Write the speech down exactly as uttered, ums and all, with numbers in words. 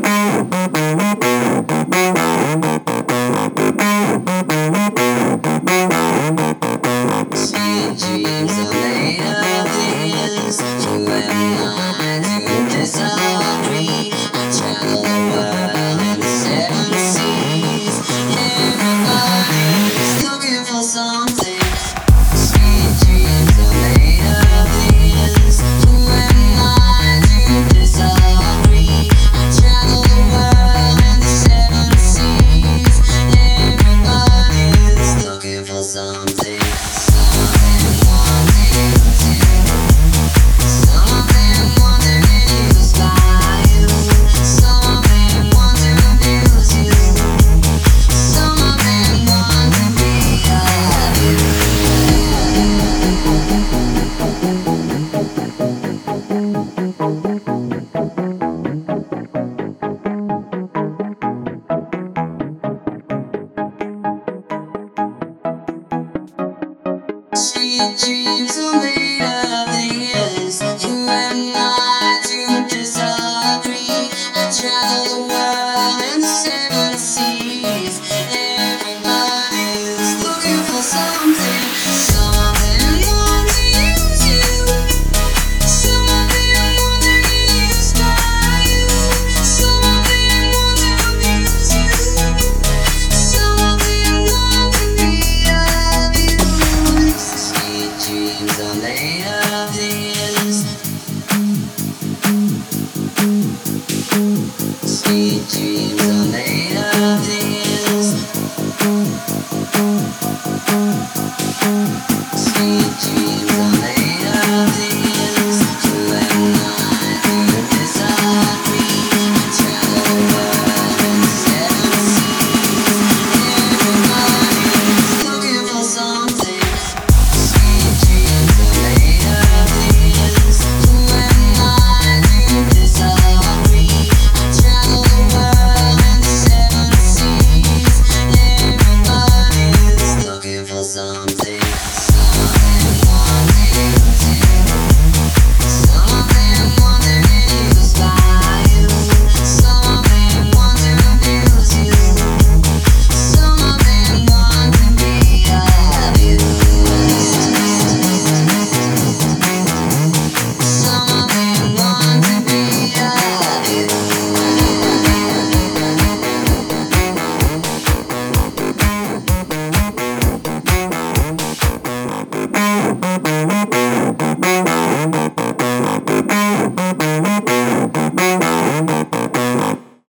Sweet dreams are made of this. You and I do disagree. I travel the world and the seven seas. Everybody's looking for something. Sweet dreams are made of this. You and I do disagree. I travel the world and the seven seas. Everybody's looking for something. Sweet dreams are made of this. You and I do disagree. I travel the world and the seven seas. Everybody's looking for something. Some of them want to use you. Some of them want to use you. Some of them want to abuse you. Some of them want to be abused. Sweet dreams are made of this. Sweet dreams are made of